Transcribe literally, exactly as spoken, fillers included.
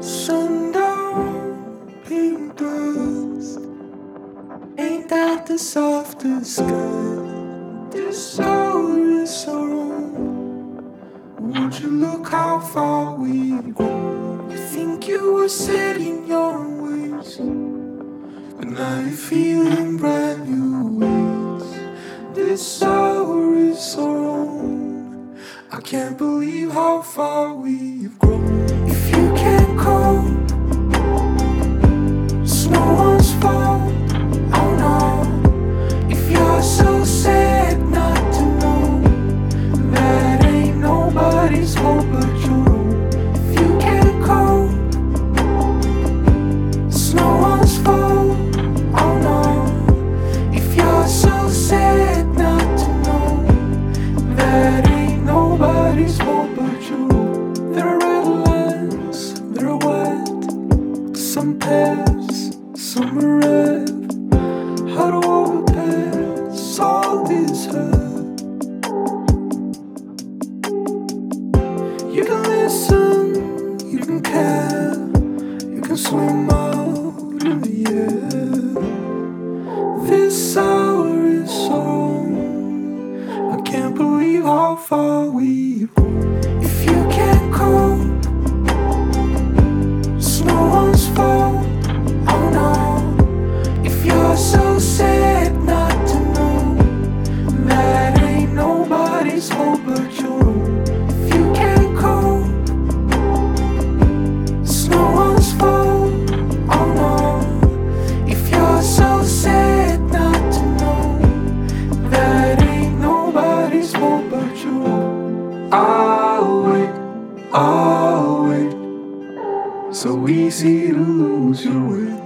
Sundown, pink dust. Ain't that the softest sky? This hour is so wrong. Would you look how far we've grown? You think you were set in your own ways, but now you're feeling brand new ways. This hour is so wrong. I can't believe how far we've grown. If you can't cope, it's no one's fault. Oh no. If you're so sad not to know, that ain't nobody's fault but your own. If you can't cope, it's no one's fault. Oh no. If you're so sad not to know, that ain't nobody's fault but your own. There are red lines, there are white, some pairs, some are red. How to overpass all this hurt? You can listen, you can care, you can swim out in the air. This hour is so wrong. I can't believe how far we've grown. If you can't cope, it's no one's fault. Oh no. If you're so sad not to know, that ain't nobody's fault but your own. If you can't cope, it's no one's fault. Oh no. If you're so sad not to know, that ain't nobody's fault but your own. I'll wait, I'll wait. So easy to lose your way.